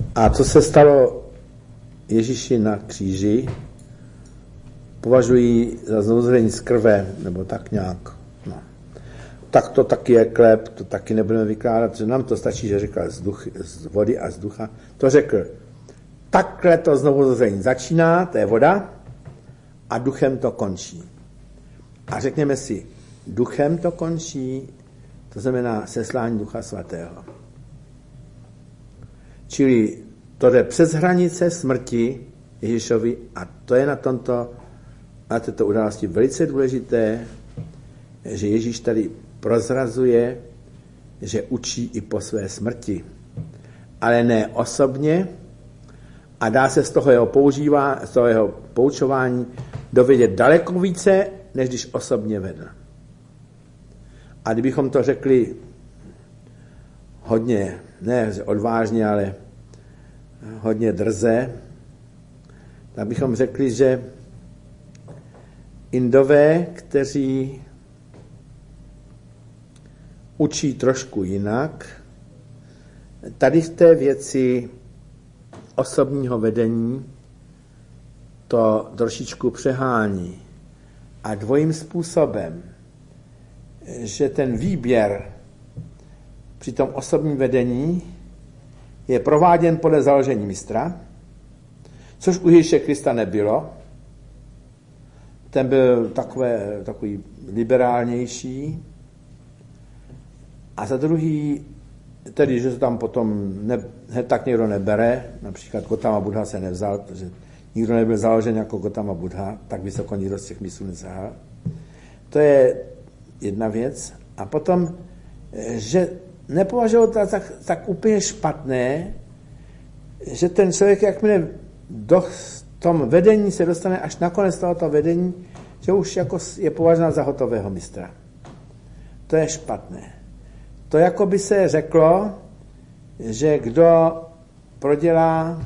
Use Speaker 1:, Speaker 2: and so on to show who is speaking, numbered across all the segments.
Speaker 1: A co se stalo Ježíši na kříži, považují za znovuzrodení z krve, nebo tak nějak. No. Tak to taky je klep, to taky nebudeme vykládat, že nám to stačí, že řekl z vody a z ducha. To řekl, takhle to znovuzrodení začíná, to je voda, a duchem to končí. A řekněme si, duchem to končí, to znamená seslání Ducha Svatého. Čili to jde přes hranice smrti Ježíšovi a to je na této události velice důležité, že Ježíš tady prozrazuje, že učí i po své smrti. Ale ne osobně a dá se z toho jeho poučování dovědět daleko více, než když osobně vedl. A kdybychom to řekli hodně, ne odvážně, ale hodně drze, tak bychom řekli, že Indové, kteří učí trošku jinak, tady v té věci osobního vedení to trošičku přehání. A dvojím způsobem, že ten výběr při tom osobním vedení je prováděn podle založení mistra, což u Ježíše Krista nebylo. Ten byl takový liberálnější. A za druhý, tedy, že se tam potom tak někdo nebere, například Gotama Buddha se nevzal, protože nikdo nebyl založen jako Gotama Buddha, tak vysoko nikdo z těch mistrů nesahal. To je jedna věc. A potom, že nepovažuji to tak úplně špatné, že ten člověk, jakmile do tom vedení se dostane až na konec tohoto vedení, že už jako je považován za hotového mistra. To je špatné. To jako by se řeklo, že kdo prodělá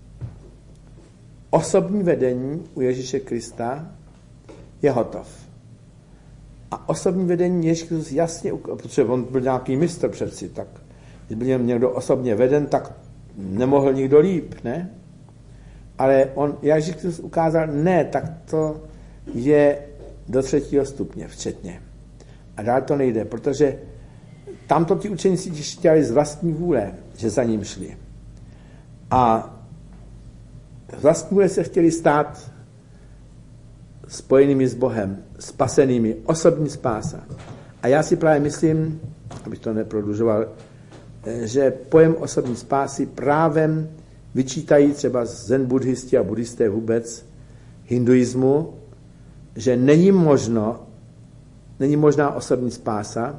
Speaker 1: osobní vedení u Ježíše Krista, je hotov. A osobní vedení Ježíš Kristus jasně, protože on byl nějaký mistr přeci, tak když byl někdo osobně veden, tak nemohl nikdo líp, ne? Ale Ježíš Kristus ukázal, ne, tak to je do 3. stupně včetně. A dál to nejde, protože tamto ti učeníci chtěli z vlastní vůle, že za ním šli. A z vlastní vůle se chtěli stát spojenými s Bohem, spasenými, osobní spása. A já si právě myslím, abych to neprodlužoval, že pojem osobní spásy právem vyčítají třeba zen buddhisti a buddhisté vůbec hinduismu, že není možná osobní spása,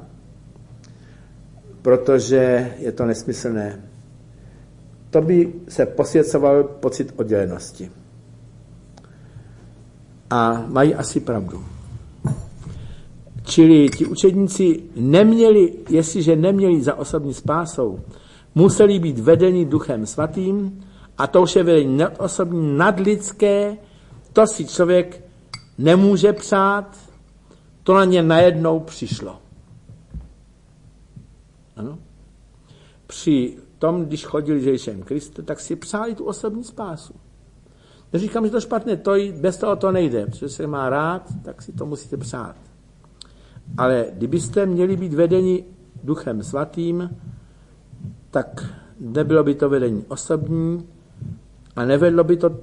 Speaker 1: protože je to nesmyslné. To by se posvěcoval pocit oddělenosti. A mají asi pravdu. Čili ti učedníci jestliže neměli za osobní spásou, museli být vedeni Duchem Svatým a to už je vedení nadosobní, nadlidské, to si člověk nemůže přát, to na ně najednou přišlo. Ano? Při tom, když chodili s Ježíšem Kristem, tak si přáli tu osobní spásu. Neříkám, že to špatné, bez toho to nejde, protože se má rád, tak si to musíte přát. Ale kdybyste měli být vedeni Duchem Svatým, tak nebylo by to vedení osobní a nevedlo by to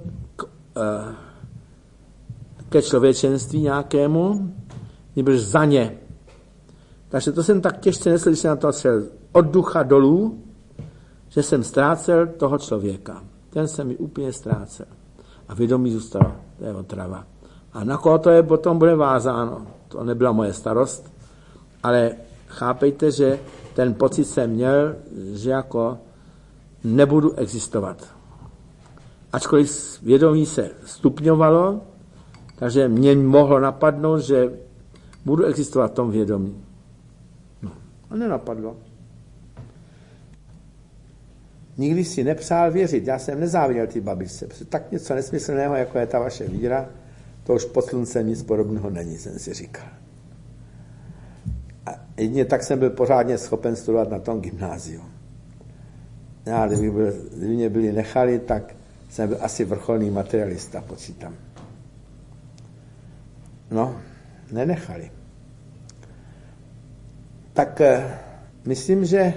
Speaker 1: ke člověčenství nějakému, nebož za ně. Takže to jsem tak těžce nesl, když jsem na to šel od ducha dolů, že jsem ztrácel toho člověka. Ten se mi úplně ztrácel. A vědomí zůstalo. To je otrava. A na koho to je potom bude vázáno? To nebyla moje starost, ale chápejte, že ten pocit jsem měl, že jako nebudu existovat. Ačkoliv vědomí se stupňovalo, takže mě mohlo napadnout, že budu existovat v tom vědomí. No, a nenapadlo. Nikdy si nepřál věřit. Já jsem nezáviděl ty babičce. Tak něco nesmyslného, jako je ta vaše víra, to už pod sluncem nic podobného není, jsem si říkal. A jedině tak jsem byl pořádně schopen studovat na tom gymnáziu. kdyby mě byli nechali, tak jsem byl asi vrcholný materialista, počítám. No, nenechali. Tak myslím, že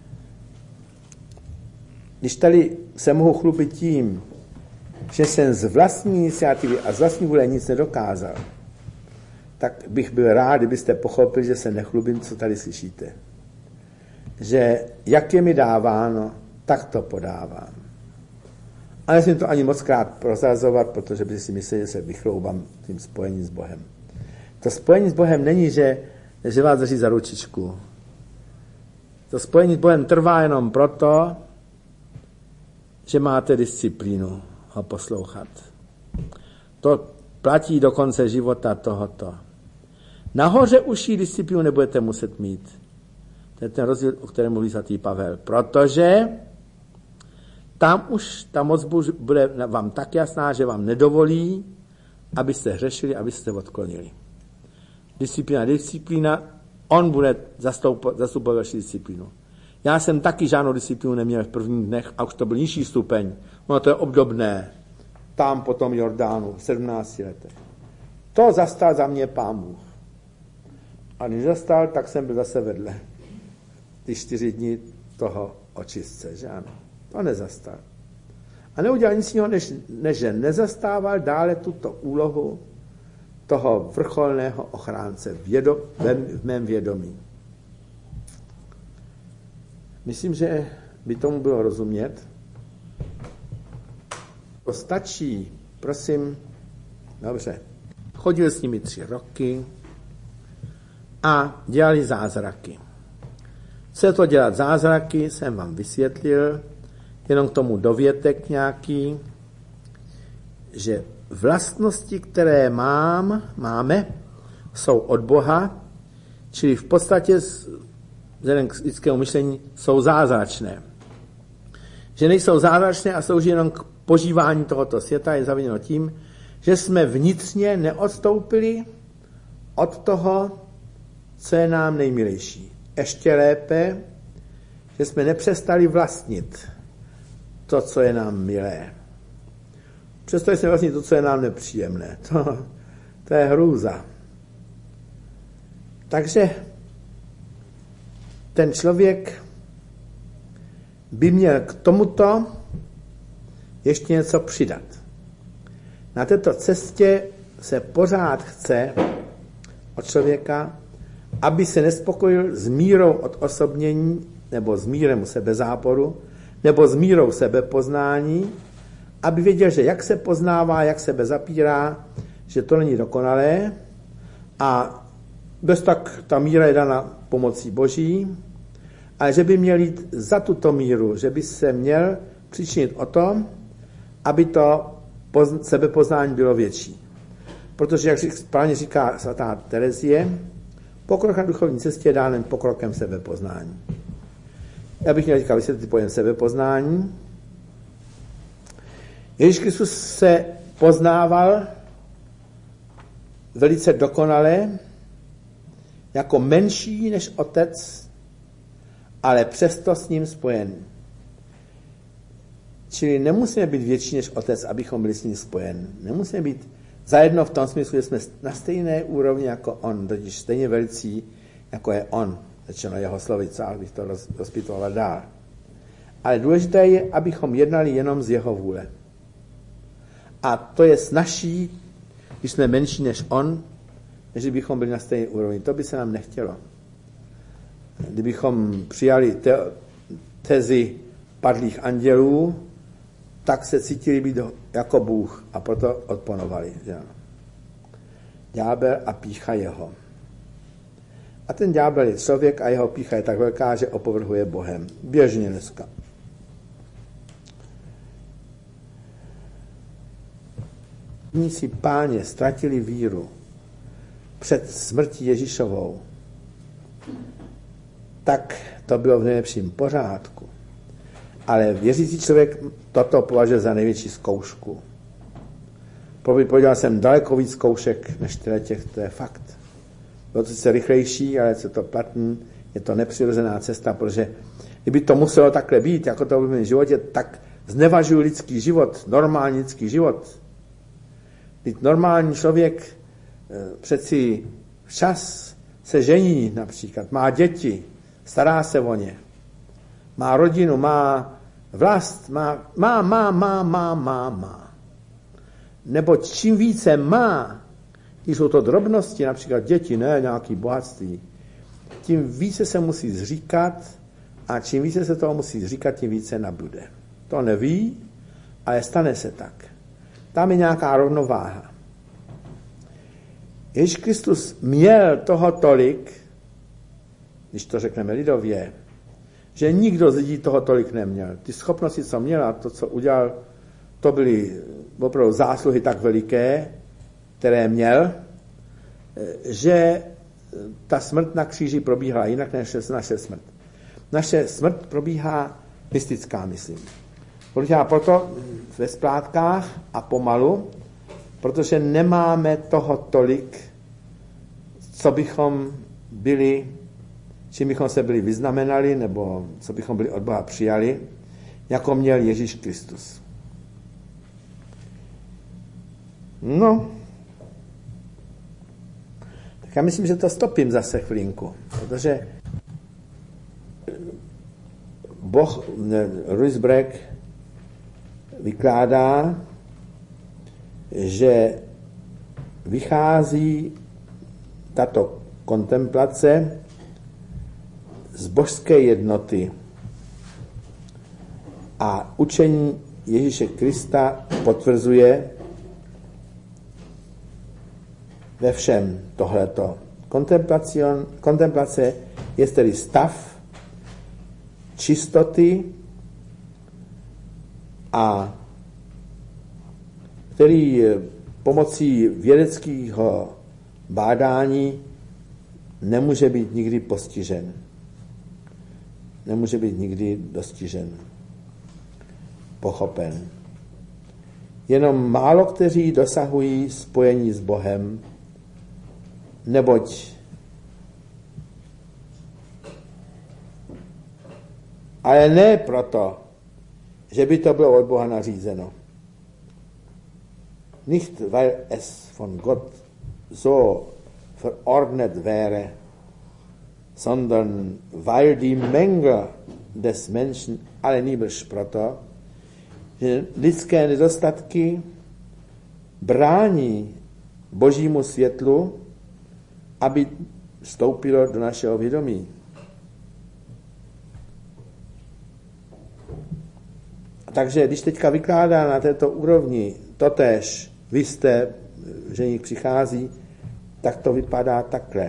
Speaker 1: když tady se mohu chlubit tím, že jsem z vlastní iniciativy a z vlastní vůle nic nedokázal, tak bych byl rád, kdybyste pochopili, že se nechlubím, co tady slyšíte. Že jak je mi dáváno, tak to podávám. A nesmím to ani moc krát prozrazovat, protože by si mysleli, že se vychloubám tím spojením s Bohem. To spojení s Bohem není, že vás drží za ručičku. To spojení s Bohem trvá jenom proto, že máte disciplínu ho poslouchat. To platí do konce života tohoto. Nahoře uší disciplínu nebudete muset mít. To je ten rozdíl, o kterém mluví svatý Pavel. Protože tam už ta moc bude vám tak jasná, že vám nedovolí, abyste hřešili, abyste odklonili. Disciplína, on bude zastupovat vaši disciplínu. Já jsem taky žádnou disciplínu neměl v prvních dnech a už to byl nižší stupeň. No to je obdobné. Tam po tom Jordánu v 17 letech. To zastal za mě Pán Bůh. A když zastal, tak jsem byl zase vedle. Ty 4 dny toho očistce, že ano. To nezastal. A neudělal nic jiného, než že nezastával dále tuto úlohu toho vrcholného ochránce v mém vědomí. Myslím, že by tomu bylo rozumět. To stačí, prosím, dobře. Chodil s nimi 3 roky a dělali zázraky. Co je to dělat zázraky, jsem vám vysvětlil, jenom k tomu dovětek nějaký, že vlastnosti, které máme, jsou od Boha, čili v podstatě vzhledem k lidskému myšlení jsou zázračné. Že nejsou zázračné a slouží jenom k požívání tohoto světa, je zaviněno tím, že jsme vnitřně neodstoupili od toho, co je nám nejmilejší. Ještě lépe, že jsme nepřestali vlastnit to, co je nám milé. Přestali jsme vlastnit to, co je nám nepříjemné. To je hrůza. Takže ten člověk by měl k tomuto ještě něco přidat. Na této cestě se pořád chce od člověka, aby se nespokojil s mírou odosobnění, nebo s mírem sebezáporu, nebo s mírou sebepoznání, aby věděl, že jak se poznává, jak sebe zapírá, že to není dokonalé a bez tak ta míra je dana pomocí Boží, ale že by měl jít za tuto míru, že by se měl přičinit o to, aby to sebepoznání bylo větší. Protože, jak správně říká svatá Terezie, pokrok na duchovní cestě je dán pokrokem sebepoznání. Já bych měl říkat vysvětlit pojem sebepoznání. Ježíš Kristus se poznával velice dokonale, jako menší než otec, ale přesto s ním spojený. Čili nemusíme být větší než otec, abychom byli s ním spojeni. Nemusíme být zajedno v tom smyslu, že jsme na stejné úrovni jako on, totiž stejně velicí, jako je on. Řečeno jeho slovy, co bych to rozpitoval dál. Ale důležité je, abychom jednali jenom z jeho vůle. A to je snazší, když jsme menší než on, než bychom byli na stejné úrovni. To by se nám nechtělo. Kdybychom přijali tezi padlých andělů, tak se cítili být jako Bůh a proto odponovali. Ďábel a pýcha jeho. A ten ďábel je člověk a jeho pýcha je tak velká, že opovrhuje Bohem. Běžně dneska. Si páně ztratili víru před smrtí Ježíšovou, tak to bylo v nejlepším pořádku. Ale věřící člověk toto považuje za největší zkoušku. Podělal jsem daleko víc zkoušek než těch, to je fakt. Bylo to sice rychlejší, ale co to platný, Je to nepřirozená cesta, protože kdyby to muselo takhle být, jako to v mém životě, tak znevažuji lidský život, normální lidský život. Teď normální člověk přeci včas se žení například, má děti, stará se o ně, má rodinu, má vlast, má. Neboť čím více má, když jsou to drobnosti, například děti, ne nějaký bohatství, tím více se musí zříkat a čím více se toho musí zříkat, tím více nabude. To neví, ale stane se tak. Tam je nějaká rovnováha. Ježíš Kristus měl toho tolik, když to řekneme lidově, že nikdo z lidí toho tolik neměl. Ty schopnosti, co měl a to, co udělal, to byly opravdu zásluhy tak veliké, které měl, že ta smrt na kříži probíhala jinak než naše smrt. Naše smrt probíhá mystická, myslím. Probíhá proto ve splátkách a pomalu, protože nemáme toho tolik, co bychom byli, čím bychom se byli vyznamenali, nebo co bychom byli od Boha přijali, jako měl Ježíš Kristus. No, tak já myslím, že to stopím zase chvilinku, protože Ruysbroeck vykládá, že vychází tato kontemplace z božské jednoty a učení Ježíše Krista potvrzuje ve všem tohleto. Kontemplace je tedy stav čistoty, a který pomocí vědeckého bádání nemůže být nikdy postižen. Nemůže být nikdy dostižen, pochopen. Jenom málo kteří dosahují spojení s Bohem, neboť ale ne proto, že by to bylo od Boha nařízeno. Nicht, weil es von Gott so verordnet wäre, sondern weil die Menge des Menschen, ale nýbrž proto, že lidské nedostatky brání božímu světlu, aby vstoupilo do našeho vědomí. Takže když teďka vykládá na této úrovni totéž, vy jste, ženich přichází, tak to vypadá takhle.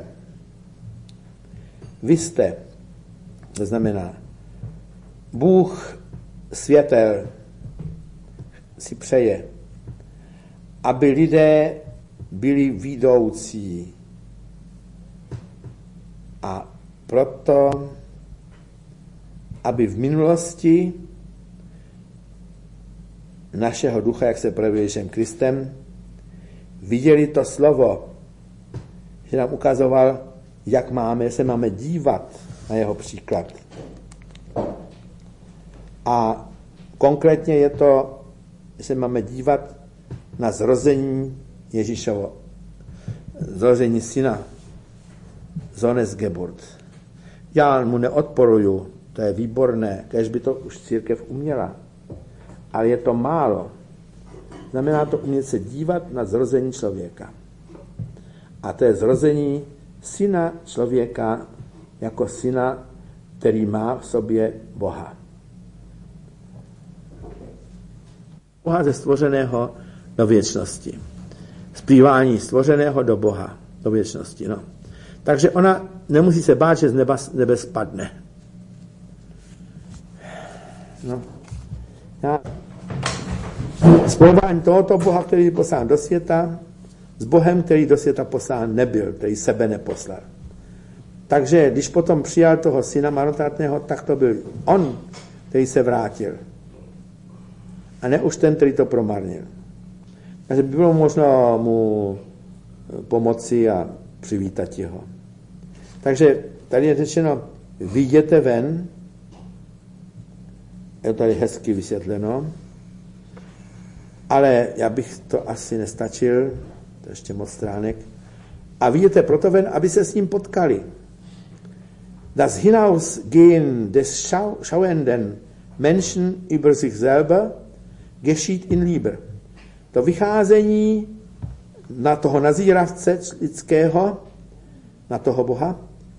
Speaker 1: Vy jste, to znamená, Bůh světel si přeje, aby lidé byli vidoucí. A proto, aby v minulosti našeho ducha, jak se projevuje Ježíšem Kristem, viděli to slovo, že nám ukazoval, jak se máme dívat na jeho příklad. A konkrétně je to, že se máme dívat na zrození Ježíšovo, zrození syna, Sohnesgeburt. Já mu neodporuju, to je výborné, kéž by to už církev uměla. Ale je to málo. Znamená to umět se dívat na zrození člověka. A to je zrození syna člověka jako syna, který má v sobě Boha. Boha ze stvořeného do věčnosti. Zplývání stvořeného do Boha, do věčnosti. No. Takže ona nemusí se bát, že z nebe spadne. No. Spojování tohoto Boha, který je poslán do světa, s Bohem, který do světa poslán nebyl, který sebe neposlal. Takže když potom přijal toho syna marnotratného, tak to byl on, který se vrátil. A ne už ten, který to promarnil. Takže by bylo možno mu pomoci a přivítat jeho. Takže tady je řečeno, vyjděte ven, je to tady hezky vysvětleno, ale já bych to asi nestačil, to ještě moc stránek, a vyjděte proto ven, aby se s ním potkali. Das Hinausgehen des schauenden Menschen über sich selber geschieht in Liebe. To vycházení na toho nazíravce lidského, na toho Boha,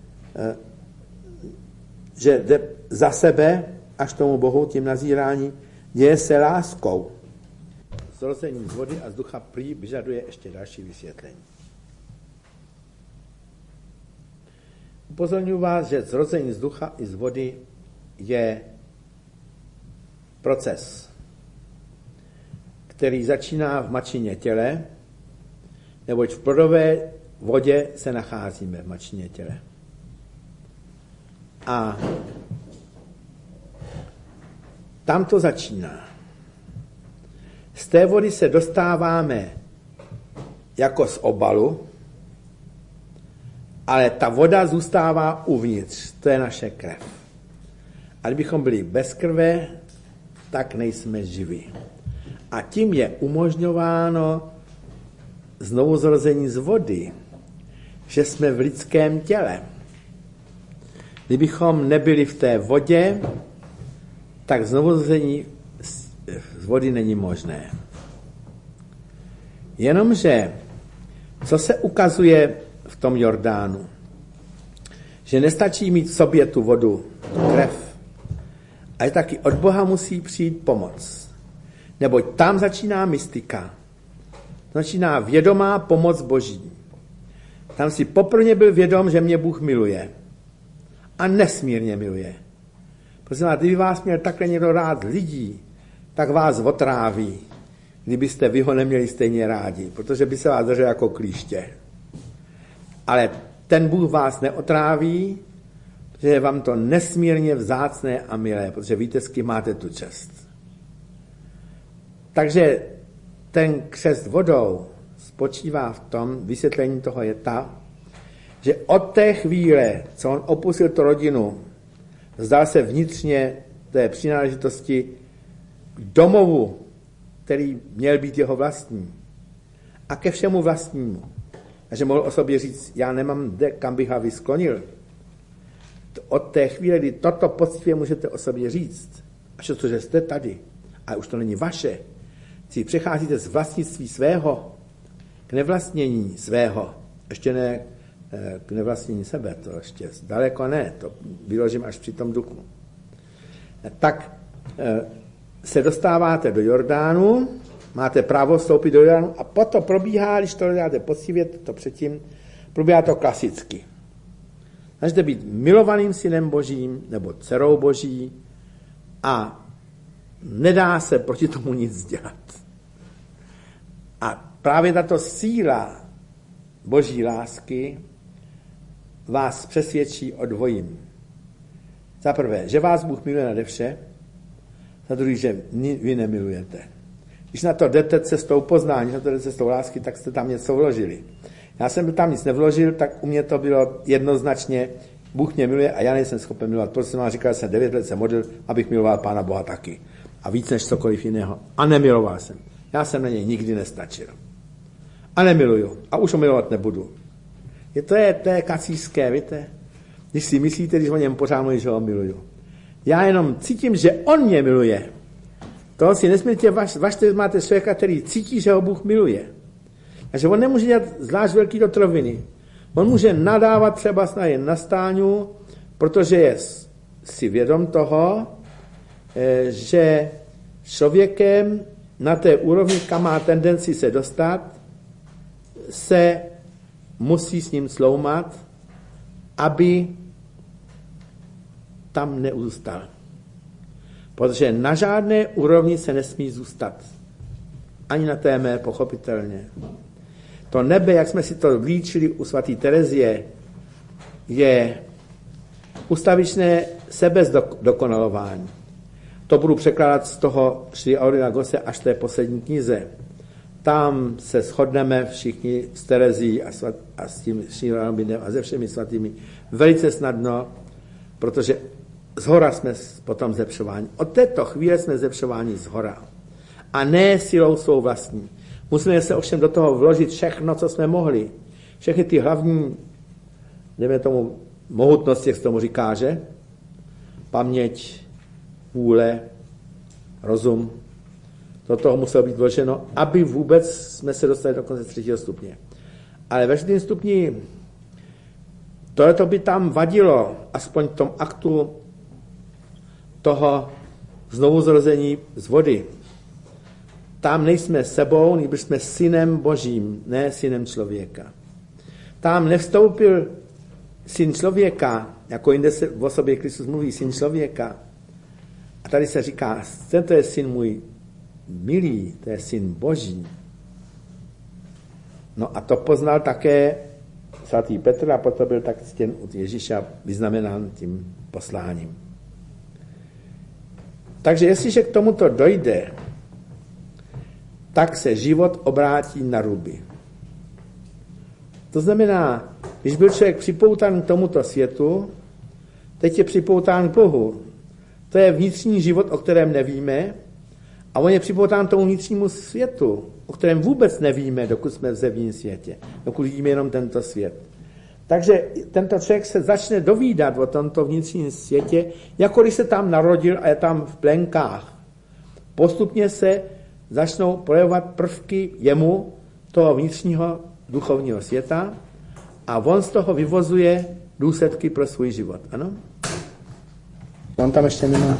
Speaker 1: že jde za sebe až tomu Bohu, tím nazírání, děje se láskou. Zrození z vody a z ducha prý vyžaduje ještě další vysvětlení. Upozorňuji vás, že zrození z ducha i z vody je proces, který začíná v mačině těle, neboť v plodové vodě se nacházíme v mačině těle. A tam to začíná. Z té vody se dostáváme jako z obalu, ale ta voda zůstává uvnitř. To je naše krev. A kdybychom byli bez krve, tak nejsme živí. A tím je umožňováno znovuzrození z vody, že jsme v lidském těle. Kdybychom nebyli v té vodě, tak znovuzrození z vody není možné. Jenomže, co se ukazuje v tom Jordánu, že nestačí mít v sobě tu vodu, tu krev, ale taky od Boha musí přijít pomoc. Neboť tam začíná mystika. Začíná vědomá pomoc Boží. Tam si poprvé byl vědom, že mě Bůh miluje. A nesmírně miluje. Prosím vás, kdyby vás měl takhle někdo rád lidí, tak vás otráví, kdybyste vy ho neměli stejně rádi, protože by se vás držel jako klíště. Ale ten Bůh vás neotráví, protože je vám to nesmírně vzácné a milé, protože víte, s kým máte tu čest. Takže ten křest vodou spočívá v tom, vysvětlení toho je ta, že od té chvíle, co on opustil tu rodinu, vzdal se vnitřně té přináležitosti k domovu, který měl být jeho vlastní, a ke všemu vlastnímu. Takže mohl o sobě říct, já nemám kde, kam bych ho sklonil. Od té chvíle, kdy toto poctivě můžete o sobě říct, a že jste tady, a už to není vaše, si přecházíte z vlastnictví svého k nevlastnění svého, ještě ne k nevlastnění sebe, to ještě daleko ne, to vyložím až při tom duchu. Tak se dostáváte do Jordánu, máte právo vstoupit do Jordánu a potom probíhá, když to děláte poctivě, to předtím, probíhá to klasicky. Můžete být milovaným synem Božím nebo dcerou Boží a nedá se proti tomu nic dělat. A právě tato síla Boží lásky vás přesvědčí o dvojím. Za prvé, že vás Bůh miluje nade vše, za druhý, že vy nemilujete. Když na to jdete cestou poznání, na to jdete cestou lásky, tak jste tam něco vložili. Já jsem tam nic nevložil, tak u mě to bylo jednoznačně, Bůh mě miluje a já nejsem schopen milovat. Proto jsem vám říkal, že jsem 9 let se modlil, abych miloval Pána Boha taky. A víc než cokoliv jiného. A nemiloval jsem. Já jsem na něj nikdy nestačil. A nemiluju. A už ho milovat nebudu. To je kacířské, víte? Když si myslíte, když o něm pořád mluví, že ho miluju. Já jenom cítím, že on mě miluje. To si nesmíte vašte, máte člověka, který cítí, že ho Bůh miluje. Takže on nemůže dělat zvlášť velký dotroviny. On může nadávat třeba jen na stáňu, protože je si vědom toho, že člověkem na té úrovni, kam má tendenci se dostat, se musí s ním sloumat, aby tam neuzůstal. Protože na žádné úrovni se nesmí zůstat. Ani na té mé, pochopitelně. To nebe, jak jsme si to líčili u svatý Terezie, je ustavičné sebezdokonalování. To budu překládat z toho Šri Aurangose až té poslední knize. Tam se shodneme všichni s Terezí a s tím Šri Aurangosem a se všemi svatými velice snadno protože zhora jsme potom zlepšováni. Od této chvíle jsme zlepšováni zhora. A ne silou svou vlastní. Musíme se ovšem do toho vložit všechno, co jsme mohli. Všechny ty hlavní, dejme tomu, mohutnosti, jak se tomu říká, že? Paměť, vůle, rozum. Do toho muselo být vloženo, aby vůbec jsme se dostali do konce 3. stupně. Ale ve 4. stupni tohleto by tam vadilo, aspoň v tom aktu toho znovuzrození z vody. Tam nejsme sebou, nýbrž jsme synem Božím, ne synem člověka. Tam nevstoupil syn člověka, jako jinde se o sobě Kristus mluví, syn člověka. A tady se říká, tento je syn můj milý, to je syn Boží. No a to poznal také svatý Petr a potom byl tak ctěn od Ježíša vyznamenán tím posláním. Takže jestliže k tomuto dojde, tak se život obrátí na ruby. To znamená, když byl člověk připoután k tomuto světu, teď je připoután k Bohu. To je vnitřní život, o kterém nevíme, a on je připoután tomu vnitřnímu světu, o kterém vůbec nevíme, dokud jsme v zevním světě, dokud vidíme jenom tento svět. Takže tento člověk se začne dovídat o tomto vnitřním světě, jako když se tam narodil a je tam v plenkách. Postupně se začnou projevovat prvky jemu, toho vnitřního duchovního světa, a on z toho vyvozuje důsledky pro svůj život. Ano? On tam ještě nemá.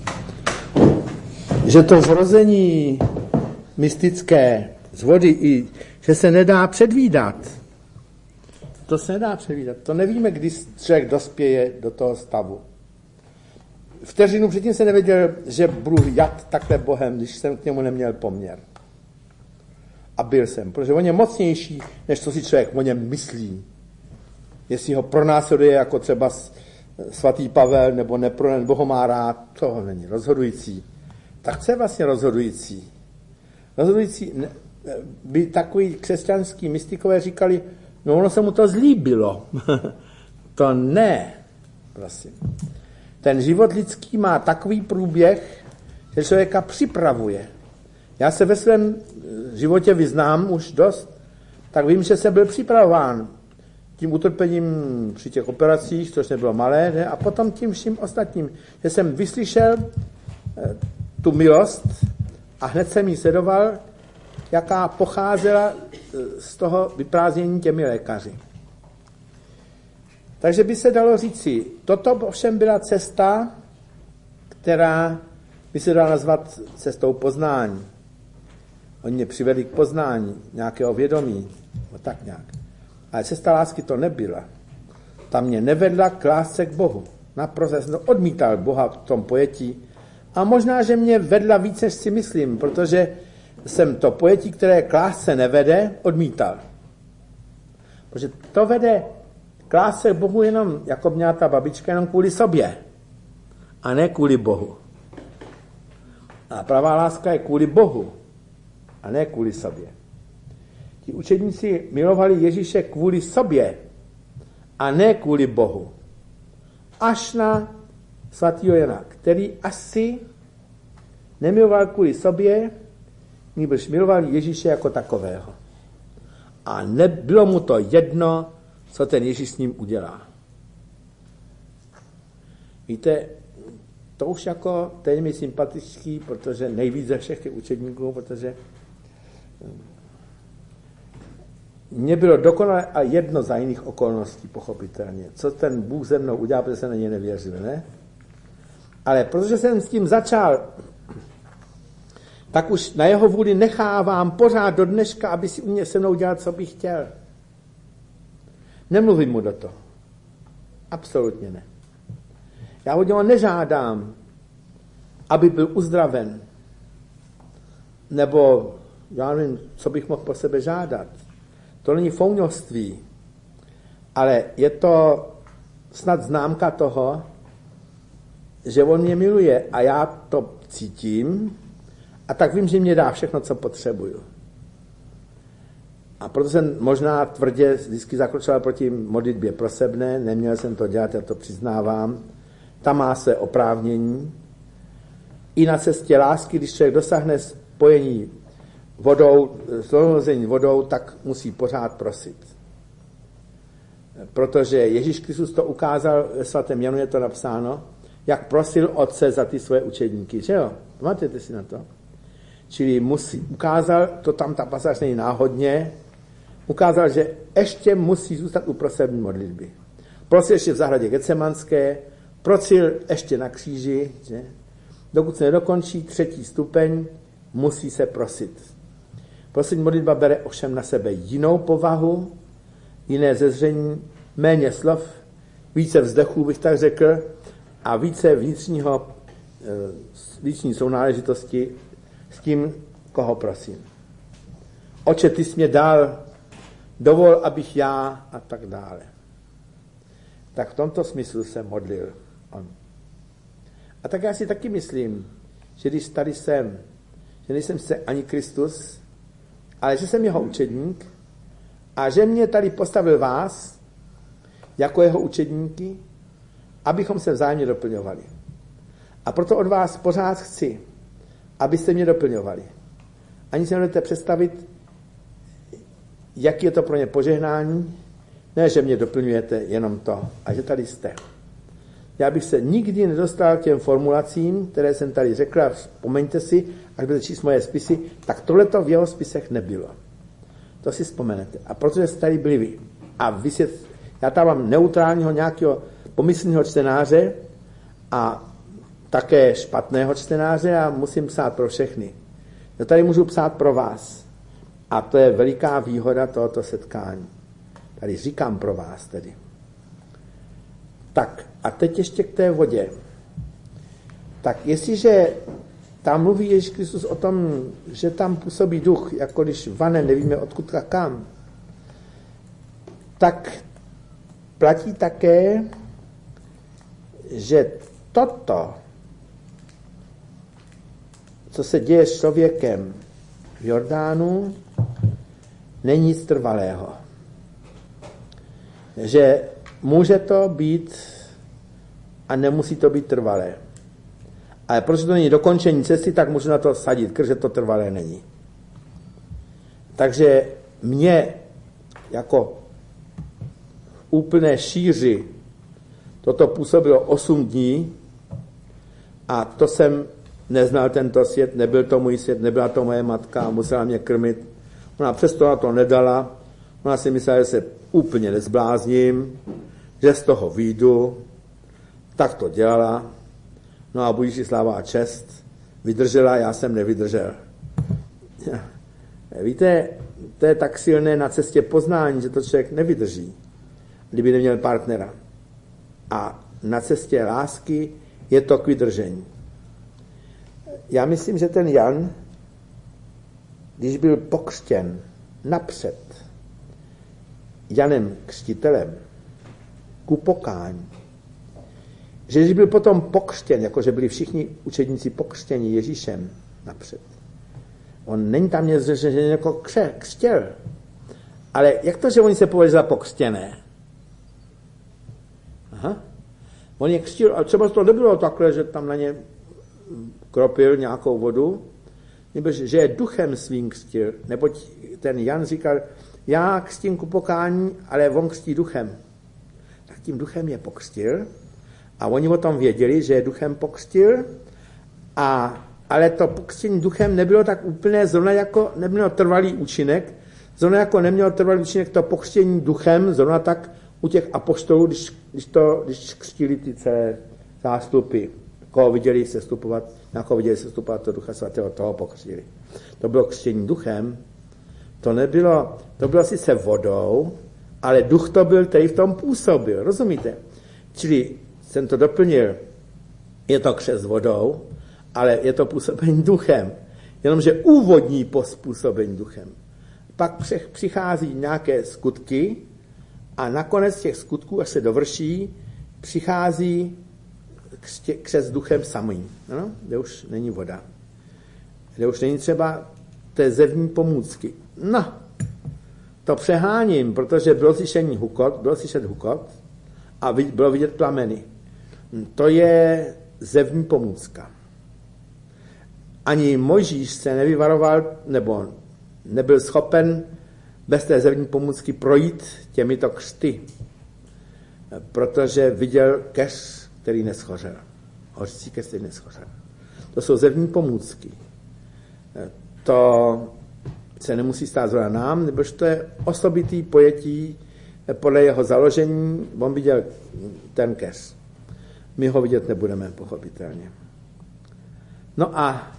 Speaker 1: Že to zrození mystické z vody, i že se nedá předvídat. To se nedá předvídat. To nevíme, kdy člověk dospěje do toho stavu. Vteřinu předtím se nevěděl, že budu jat takhle Bohem, když jsem k němu neměl poměr. A byl jsem, protože on je mocnější, než co si člověk o něm myslí. Jestli ho pronásleduje jako třeba svatý Pavel, nebo ho má rád, toho není rozhodující. Tak co je vlastně rozhodující? Rozhodující by takový křesťanský mystikové říkali, no ono se mu to zlíbilo. To ne, prosím. Ten život lidský má takový průběh, že člověka připravuje. Já se ve svém životě vyznám už dost, tak vím, že jsem byl připravován tím utrpením při těch operacích, což nebylo malé, ne? A potom tím vším ostatním, že jsem vyslyšel tu milost a hned jsem ji sledoval, jaká pocházela z toho vyprázdnění těmi lékaři. Takže by se dalo říci, toto ovšem byla cesta, která by se dala nazvat cestou poznání. Oni mě přivedli k poznání nějakého vědomí, tak nějak. Ale cesta lásky to nebyla. Ta mě nevedla k lásce k Bohu. Naprosto jsem odmítal Boha v tom pojetí. A možná, že mě vedla víc, než si myslím, protože jsem to pojetí, které k lásce nevede, odmítal. Protože to vede k lásce k Bohu jenom, jako měla ta babička, jenom kvůli sobě. A ne kvůli Bohu. A pravá láska je kvůli Bohu. A ne kvůli sobě. Ti učedníci milovali Ježíše kvůli sobě a ne kvůli Bohu. Až na svatýho Jana, který asi nemiloval kvůli sobě, nýbrž miloval Ježíše jako takového. A nebylo mu to jedno, co ten Ježíš s ním udělá. Víte, to už jako ten mi sympatický, protože nejvíc ze všech těch učedníků, protože mně bylo dokonale a jedno za jiných okolností, pochopitelně. Co ten Bůh ze mnou udělal, protože se na ně nevěřil, ne? Ale protože jsem s tím začal, tak už na jeho vůli nechávám pořád do dneška, aby si u mě se mnou dělal, co bych chtěl. Nemluvím mu do toho. Absolutně ne. Já od něho nežádám, aby byl uzdraven. Nebo já nevím, co bych mohl po sebe žádat. To není fouňovství, ale je to snad známka toho, že on mě miluje a já to cítím a tak vím, že mě dá všechno, co potřebuju. A proto jsem možná tvrdě vždycky zakročoval proti modlitbě prosebné, neměl jsem to dělat, já to přiznávám, tam má své oprávnění. I na cestě lásky, když člověk dosáhne spojení vodou, znovuzení vodou, tak musí pořád prosit. Protože Ježíš Kristus to ukázal, ve svatém Janu je to napsáno, jak prosil Otce za ty svoje učedníky, že jo? Pamatujete si na to? Čili ukázal, to tam ta pasáž není náhodně, ukázal, že ještě musí zůstat uprostřed modlitby. Prosil ještě v zahradě Getsemanské, prosil ještě na kříži, že? Dokud se nedokončí 3. stupeň, musí se prosit. Poslední modlitba bere ovšem na sebe jinou povahu, jiné zezření, méně slov, více vzdechů, bych tak řekl, a více vnitřní sounáležitosti s tím, koho prosím. Oče, ty jsi mě dal, dovol, abych já, a tak dále. Tak v tomto smyslu se modlil on. A tak já si taky myslím, že když tady jsem, že nejsem se ani Kristus, ale že jsem jeho učedník a že mě tady postavil vás jako jeho učedníky, abychom se vzájemně doplňovali. A proto od vás pořád chci, abyste mě doplňovali. Ani si nebudete představit, jaký je to pro ně požehnání, ne, že mě doplňujete jenom to, a že tady jste. Já bych se nikdy nedostal k těm formulacím, které jsem tady řekl, a vzpomeňte si, až budete číst moje spisy, tak tohleto v jeho spisech nebylo. To si vzpomenete. A protože jste tady byli vy. A já tam mám neutrálního nějakého pomyslného čtenáře a také špatného čtenáře a musím psát pro všechny. Já tady můžu psát pro vás. A to je veliká výhoda tohoto setkání. Tady říkám pro vás tedy. Tak a teď ještě k té vodě. Tak jestliže tam mluví Ježíš Kristus o tom, že tam působí duch, jako když vane, nevíme odkud a kam, tak platí také, že toto, co se děje s člověkem v Jordánu, není nic trvalého. Že může to být a nemusí to být trvalé. Ale protože to není dokončení cesty, tak můžu na to sadit, že to trvalé není. Takže mě jako v úplné šíři toto působilo 8 dní a to jsem neznal tento svět, nebyl to můj svět, nebyla to moje matka, musela mě krmit. Ona přesto na to nedala, ona si myslela, že se úplně nezblázním, že z toho vyjdu, tak to dělala, no a budíš jí sláva a čest, vydržela, já jsem nevydržel. Víte, to je tak silné na cestě poznání, že to člověk nevydrží, kdyby neměl partnera. A na cestě lásky je to k vydržení. Já myslím, že ten Jan, když byl pokřtěn napřed Janem Křtitelem ku pokání, že když byl potom pokřtěn, jakože byli všichni učedníci pokřtěni Ježíšem napřed, on není tam něco, že jako křtěl, ale jak to, že oni se považují za pokřtěné? Aha. On je křtil, ale třeba to nebylo takhle, že tam na ně kropil nějakou vodu, nebo že je duchem svým křtil, neboť ten Jan říkal, já křtím ku pokání, ale on křtí duchem. Tak tím duchem je pokřtil a oni o tom věděli, že je duchem pokřtil, ale to pokřtění duchem nebylo tak úplné, zrovna jako nemělo trvalý účinek, zrovna jako nemělo trvalý účinek to pokřtění duchem, zrovna tak u těch apoštolů, když křtili ty celé zástupy, koho viděli sestupovat to Ducha Svatého, toho pokřtili. To bylo křtění duchem, to bylo sice vodou, ale duch to byl, který v tom působil, rozumíte? Čili jsem to doplnil, je to křest vodou, ale je to působení duchem, jenomže úvodní působení duchem. Pak přichází nějaké skutky a nakonec těch skutků, až se dovrší, přichází křest duchem samým, no? Kde už není voda. Kde už není třeba té zevní pomůcky. No, to přeháním, protože bylo slyšet hukot a bylo vidět plameny. To je zevní pomůcka. Ani Mojžíš se nevyvaroval, nebo nebyl schopen bez té zevní pomůcky projít těmito křty, protože viděl keř, který neschořel. Hořící keř, který neschořel. To jsou zevní pomůcky. To se nemusí stát zrovna nám, nebož to je osobitý pojetí podle jeho založení. On viděl ten keř. My ho vidět nebudeme, pochopitelně. No a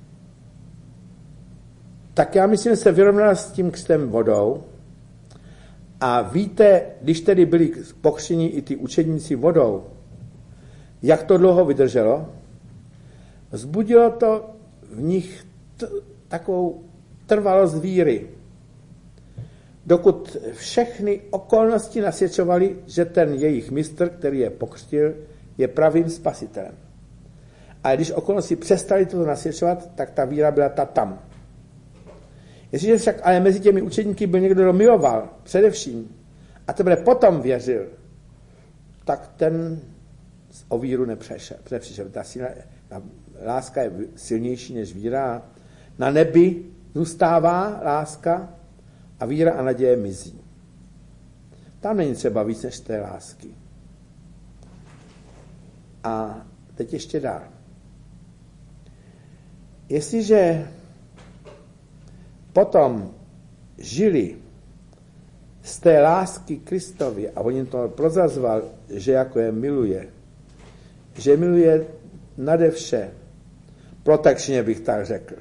Speaker 1: tak já myslím, že se vyrovnala s tím křtem vodou. A víte, když tedy byli pokřtěni i ty učedníci vodou, jak to dlouho vydrželo? Vzbudilo to v nich takovou trvalost víry, dokud všechny okolnosti nasvědčovaly, že ten jejich mistr, který je pokřtil, je pravým spasitelem. A když okolnosti přestaly to nasvědčovat, tak ta víra byla ta tam. Jestliže však ale mezi těmi učedníky byl někdo, kdo miloval především a teprve potom věřil, tak ten o víru nepřišel. Ta láska je silnější než víra. Na nebi zůstává láska a víra a naděje mizí. Tam není třeba víc než té lásky. A teď ještě dál. Jestliže potom žili z té lásky Kristovi a on jim to prozrazoval, že jako je miluje, že miluje nade vše, protekčně bych tak řekl.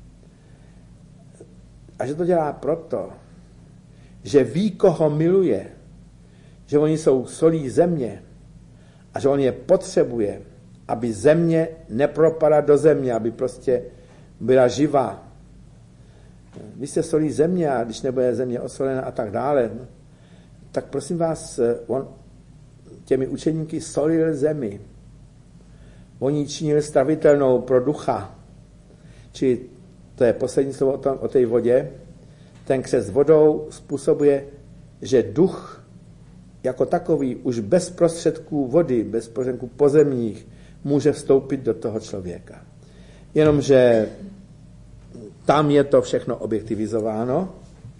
Speaker 1: A že to dělá proto, že ví, koho miluje, že oni jsou solí země a že on je potřebuje, aby země nepropadla do země, aby prostě byla živá. Když se solí země a když nebude země osolena a tak dále, tak prosím vás, on těmi učeníky solil zemi. On ji činil stravitelnou pro ducha. Čili to je poslední slovo o té vodě. Ten křest vodou způsobuje, že duch jako takový už bez prostředků vody, bez prostředků pozemních, může vstoupit do toho člověka. Jenomže tam je to všechno objektivizováno.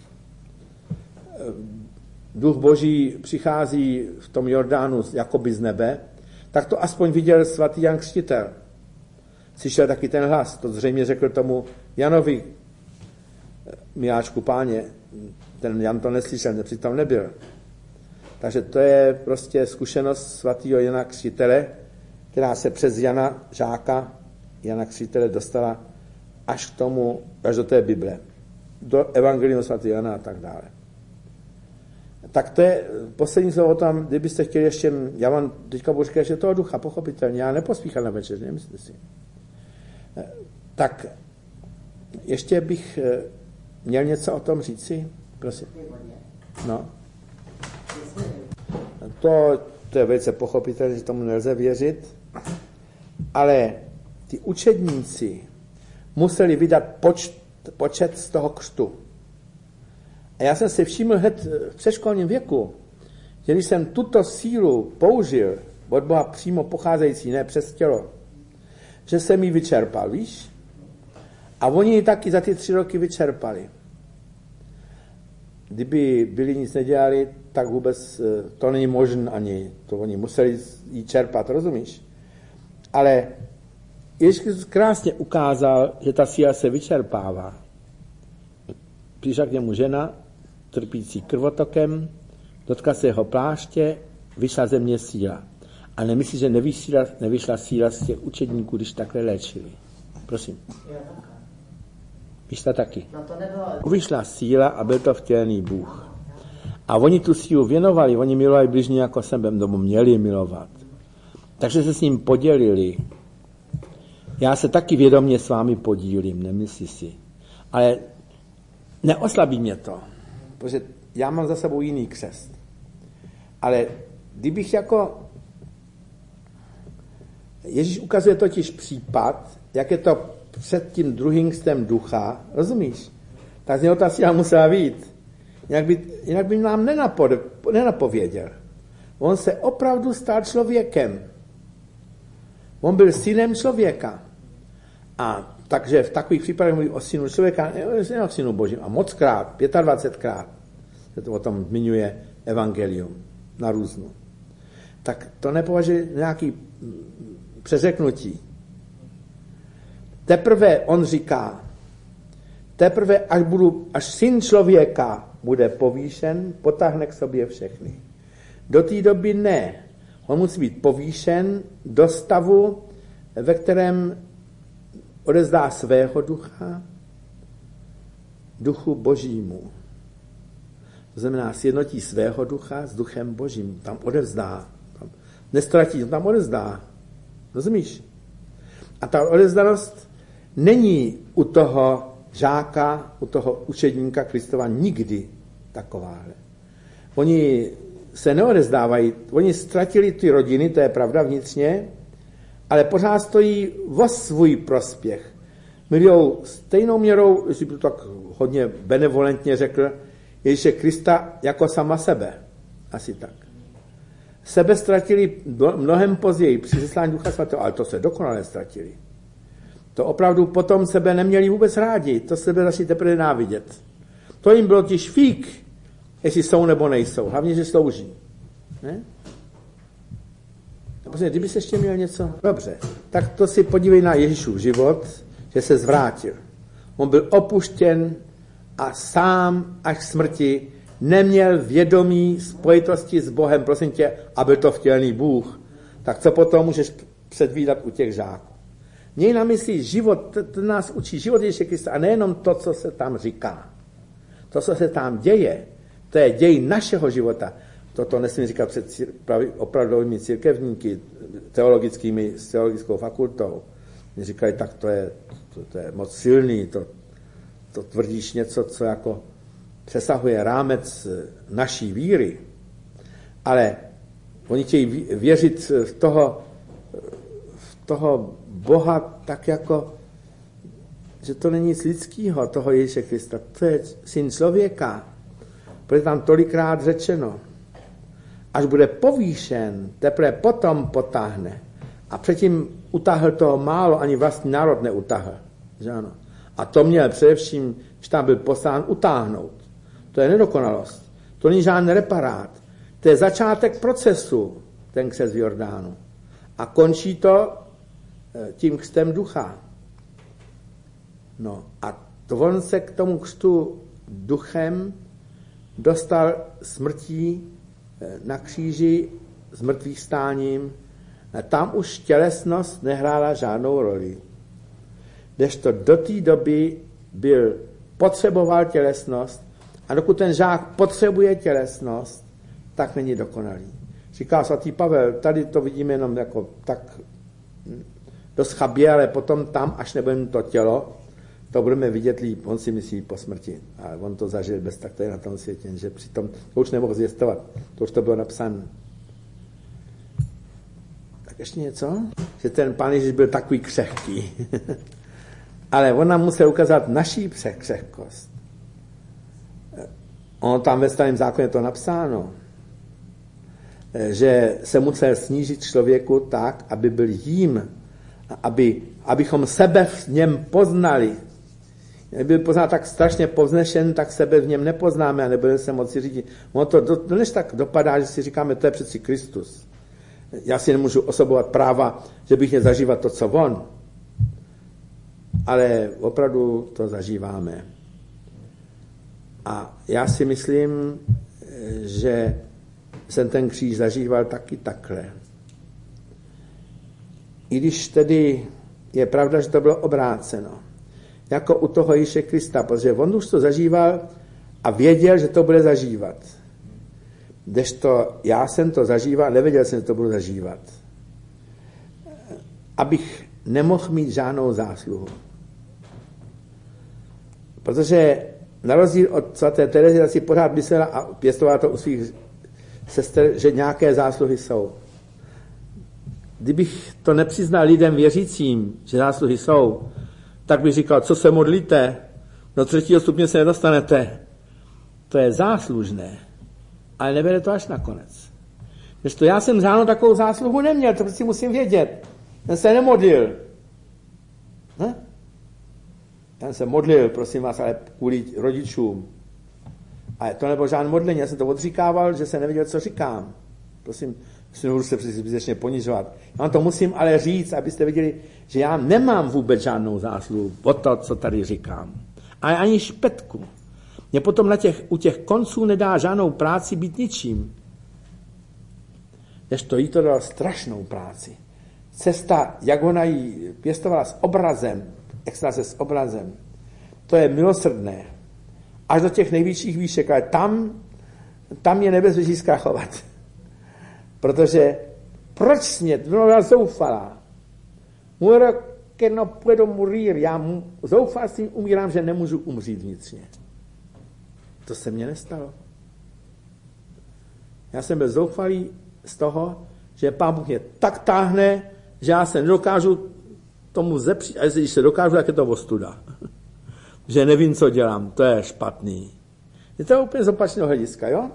Speaker 1: Duch Boží přichází v tom Jordánu jakoby z nebe, tak to aspoň viděl svatý Jan Křtitel. Slyšel taky ten hlas, to zřejmě řekl tomu Janovi, miláčku páně, ten Jan to neslyšel, přitom nebyl. Takže to je prostě zkušenost svatého Jana Křtitele, která se přes Jana Žáka, Jana Křtitele dostala až do té Bible, do Evangelium svatého Jana a tak dále. Tak to je poslední slovo tam, kdybyste chtěli ještě, já vám teďka budu říkat, že toho ducha, pochopitelně, já nepospíchal na večeři, nemyslíte si. Tak ještě bych měl něco o tom říci, prosím. No. To je velice pochopitelné, že tomu nelze věřit, ale ty učedníci museli vydat počet z toho křtu. A já jsem si všiml hned v předškolním věku, že když jsem tuto sílu použil od Boha přímo pocházející, ne přes tělo, že jsem ji vyčerpal, víš? A oni ji taky za ty 3 roky vyčerpali. Kdyby byli nic nedělali, tak vůbec to není možné ani. To oni museli ji čerpat, rozumíš? Ale Ježíš krásně ukázal, že ta síla se vyčerpává. Přišla k němu žena, trpící krvotokem, dotkla se jeho pláště, vyšla ze mě síla. A nemyslí, že nevyšla síla z těch učedníků, když takhle léčili. Prosím. Vyšla taky. Vyšla síla a byl to vtělený Bůh. A oni tu sílu věnovali, oni milovali bližní jako sebe, nebo měli milovat. Takže se s ním podělili. Já se taky vědomě s vámi podílím, nemyslí si. Ale neoslabí mě to, protože já mám za sebou jiný křest. Ale kdybych Ježíš ukazuje totiž případ, jak je to před tím druhým křtem ducha, rozumíš? Tak z něho ta síla musela vyjít. Jinak by nám nenapověděl. On se opravdu stal člověkem. On byl synem člověka. A takže v takových případech mluví o synu člověka, ne o synu božím. A mockrát, 25krát se to o tom zmiňuje evangelium na různu. Tak to nepovažuje nějaký přeřeknutí. Teprve on říká, teprve až syn člověka bude povýšen, potáhne k sobě všechny. Do té doby ne. On musí být povýšen do stavu, ve kterém odezdá svého ducha duchu božímu. To znamená, sjednotí svého ducha s duchem božím. Tam odevzdá. Tam nestratí, tam odezdá. Rozumíš? A ta odevzdanost není u toho žáka, u toho učedníka Kristova nikdy takováhle. Oni se neodezdávají, oni ztratili ty rodiny, to je pravda vnitřně, ale pořád stojí o svůj prospěch. Milují stejnou měrou, jestli by to tak hodně benevolentně řekl, Ježíše Krista jako sama sebe. Asi tak. Sebe ztratili mnohem později při zeslání Ducha Svatého, ale to se dokonale ztratili. To opravdu potom sebe neměli vůbec rádi, to sebe začali teprve nenávidět. To jim bylo tiž fík, jestli jsou nebo nejsou, hlavně, že slouží. Ne? Kdyby se ještě měl něco? Dobře, tak to si podívej na Ježíšův život, že se zvrátil. On byl opuštěn a sám až k smrti neměl vědomí spojitosti s Bohem. Prosím tě, a byl to vtělný Bůh. Tak co potom můžeš předvídat u těch žáků? Měj na mysli život, to nás učí život Ježíše Krista a nejenom to, co se tam říká. To, co se tam děje, to je děj našeho života. Toto nesmím říkat před opravdovými církevníky, teologickými, s teologickou fakultou. Mě říkají, tak to je moc silný, to tvrdíš něco, co jako přesahuje rámec naší víry. Ale oni chtějí věřit v toho Boha tak jako, že to není nic lidského, toho Ježíše Krista. To je syn člověka. Protože tam tolikrát řečeno. Až bude povýšen, teprve potom potáhne. A předtím utáhl toho málo, ani vlastní národ neutáhl. Že ano? A to měl především, když tam byl poslán, utáhnout. To je nedokonalost. To není žádný reparát. To je začátek procesu, ten křest v Jordánu. A končí to tím křtem ducha. No a to on se k tomu křtu duchem dostal smrtí na kříži s mrtvých stáním. Tam už tělesnost nehrála žádnou roli. Kdežto do té doby potřeboval tělesnost a dokud ten žák potřebuje tělesnost, tak není dokonalý. Říká svatý Pavel, tady to vidíme jenom jako tak dost chabě, ale potom tam, až nebudeme to tělo, to budeme vidět líp, on si myslí po smrti. A on to zažil bez tak, to je na tom světě, že přitom to už nemohl zvěstovat. To už to bylo napsané. Tak ještě něco? Že ten Pán Ježíš byl takový křehký. Ale on nám musel ukázat naší křehkost. On tam ve Starém zákoně to napsáno, že se musel snížit člověku tak, aby byl jím, abychom sebe v něm poznali. Byl poznat tak strašně povznešen, tak sebe v něm nepoznáme a nebudeme se moci řídit. Ono to než tak dopadá, že si říkáme, to je přeci Kristus. Já si nemůžu osobovat práva, že bych měl zažívat to, co on. Ale opravdu to zažíváme. A já si myslím, že jsem ten kříž zažíval taky takhle. I když tedy je pravda, že to bylo obráceno. Jako u toho Ježíše Krista, protože on už to zažíval a věděl, že to bude zažívat. Kdežto já jsem to zažíval a nevěděl jsem, že to budu zažívat. Abych nemohl mít žádnou zásluhu. Protože na rozdíl od svaté Terezy si pořád myslela a pěstovala to u svých sester, že nějaké zásluhy jsou. Kdybych to nepřiznal lidem věřícím, že zásluhy jsou, tak bych říkal, co se modlíte, do 3. stupně se nedostanete. To je záslužné, ale nevede to až nakonec. Když to já jsem žádnou takovou zásluhu neměl, to prostě musím vědět. Ten se nemodlil. Ten se modlil, prosím vás, ale kvůli rodičům. Ale to nebylo žádné modlení, já jsem to odříkával, že jsem nevěděl, co říkám. Prosím, nebudu se zbytečně ponižovat. Já vám to musím ale říct, abyste viděli, že já nemám vůbec žádnou zásluhu o to, co tady říkám. Ale ani špetku. Mě potom u těch konců nedá žádnou práci být ničím. Než to jí to dalo strašnou práci. Cesta, jak ona ji pěstovala s obrazem, extaze s obrazem, to je milosrdné. Až do těch nejvyšších výšek, ale tam je nebezpečí zkrachovat. Protože proč smět? Byla zoufalá. Muero que no puedo morir. Já zoufalstvím umírám, že nemůžu umřít vnitřně. To se mně nestalo. Já jsem byl zoufalý z toho, že Pán Bůh mě tak táhne, že já se nedokážu tomu zepřít. A když se dokážu, tak je to ostuda. Že nevím, co dělám. To je špatný. Je to úplně z opačného hlediska, jo?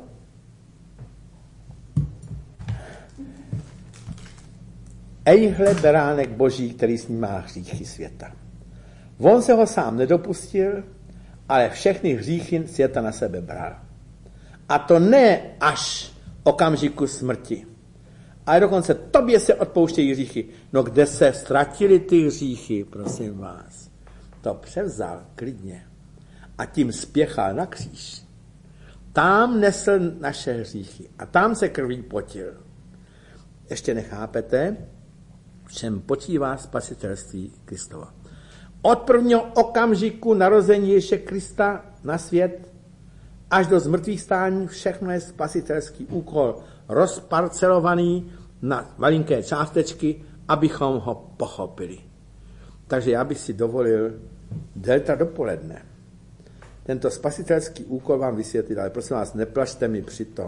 Speaker 1: Ejhle beránek Boží, který snímá hříchy světa. On se ho sám nedopustil, ale všechny hříchy světa na sebe bral. A to ne až okamžiku smrti. Ale dokonce tobě se odpouštějí hříchy. No kde se ztratily ty hříchy, prosím vás. To převzal klidně. A tím spěchal na kříž. Tam nesl naše hříchy. A tam se krví potil. Ještě nechápete, v čem počívá spasitelství Kristova. Od prvního okamžiku narození Ježíše Krista na svět až do zmrtvých stání všechno je spasitelský úkol rozparcelovaný na malinké částečky, abychom ho pochopili. Takže já bych si dovolil delta dopoledne tento spasitelský úkol vám vysvětlit, ale prosím vás, neplašte mi přitom.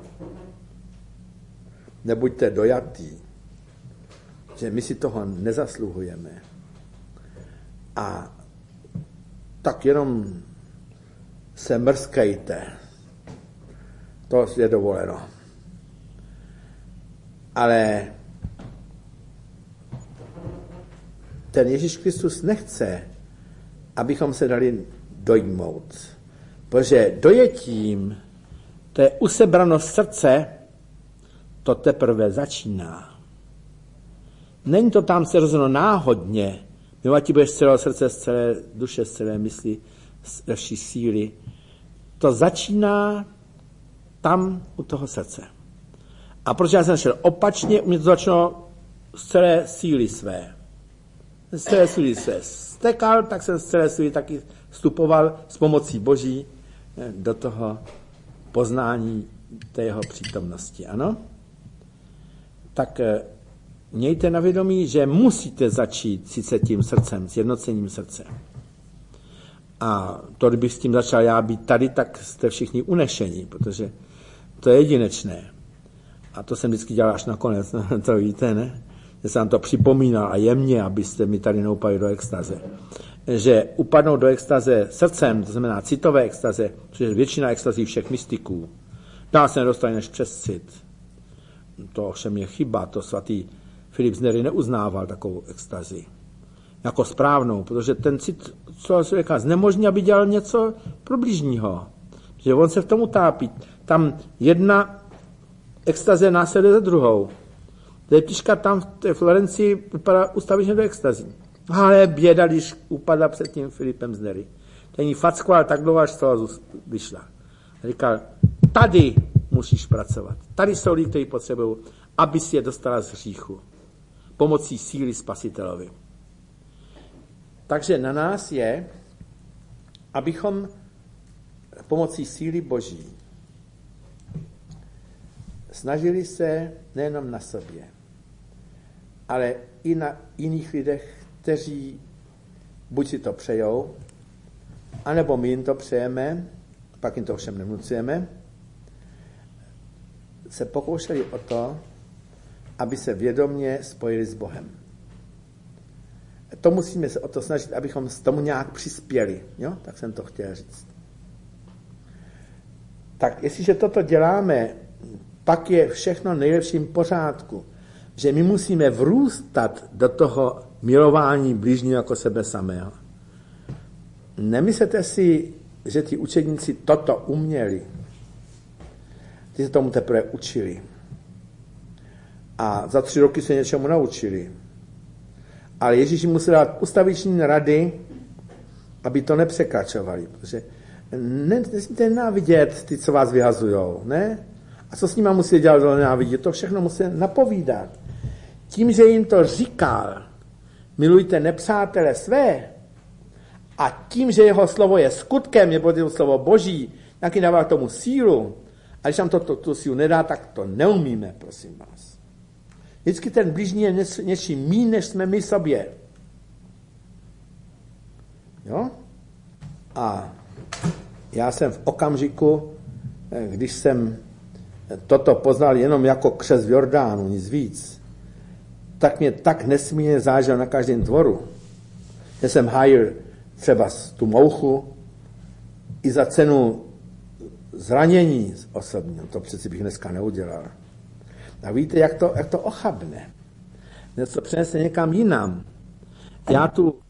Speaker 1: Nebuďte dojatý, že my si toho nezasluhujeme. A tak jenom se mrskejte. To je dovoleno. Ale ten Ježíš Kristus nechce, abychom se dali dojmout. Protože dojetím té usebranost srdce to teprve začíná. Není to tam srzeno náhodně, milovat ti budeš z celého srdce, z celé duše, z celé mysli, z vší síly. To začíná tam u toho srdce. A protože já jsem šel opačně, u mě to začalo z celé síly své. Z celé síly své stekal, tak jsem z celé síly taky vstupoval s pomocí Boží do toho poznání té jeho přítomnosti. Ano? Tak mějte na vědomí, že musíte začít sice tím srdcem, s jednocením srdce. A to, kdybych s tím začal já být tady, tak jste všichni unešení, protože to je jedinečné. A to jsem vždycky dělal až nakonec, to víte, ne? Že jsem vám to připomínal a jemně, abyste mi tady neupadli do extaze. Že upadnou do extaze srdcem, to znamená citové extaze, což je většina extazí všech mystiků, dál se nedostane než přes cit. To ovšem je chyba, to svatý Filip z Nery neuznával takovou extazi jako správnou, protože ten cit člověka znemožní, aby dělal něco pro bližního. Že on se v tom utápí. Tam jedna extaze následuje za druhou. Leptiška tam v té Florencii vypadá ustavičně do extazí. Ale běda, když upadla před tím Filipem z Nery. Ten jí fackoval tak dlouho, až z toho vyšla. A říkal, tady musíš pracovat. Tady jsou lidi, kteří potřebují, aby si je dostala z hříchu. Pomocí síly Spasitelovi. Takže na nás je, abychom pomocí síly Boží snažili se nejenom na sobě, ale i na jiných lidech, kteří buď si to přejou, anebo my jim to přejeme, pak jim to všem nevnucujeme, se pokoušeli o to, aby se vědomě spojili s Bohem. To musíme se o to snažit, abychom s tomu nějak přispěli. Jo? Tak jsem to chtěl říct. Tak jestliže toto děláme, pak je všechno nejlepším pořádku. že my musíme vrůstat do toho milování bližního jako sebe samého. Nemyslete si, že ti učedníci toto uměli. Ty se tomu teprve učili. A za 3 roky se něčemu naučili. Ale Ježíš jim musel dát ustaviční rady, aby to nepřekračovali. Protože nesmíte nenávidět ty, co vás vyhazujou, ne? A co s nima musí dělat, že nenávidět? To všechno musí napovídat. Tím, že jim to říkal, milujte nepřátele své, a tím, že jeho slovo je skutkem, je to slovo Boží, taky dává tomu sílu, a když nám tu sílu nedá, tak to neumíme, prosím vás. Vždycky ten blížní je něčím míň, než jsme my sobě. Jo? A já jsem v okamžiku, když jsem toto poznal jenom jako křest v Jordánu, nic víc, tak mě tak nesmírně zážil na každém dvoru, že jsem hájil třeba tu mouchu i za cenu zranění osobního. To přeci bych dneska neudělal. A víte, jak to ochabne. Něco přenese někam jinam. Já tu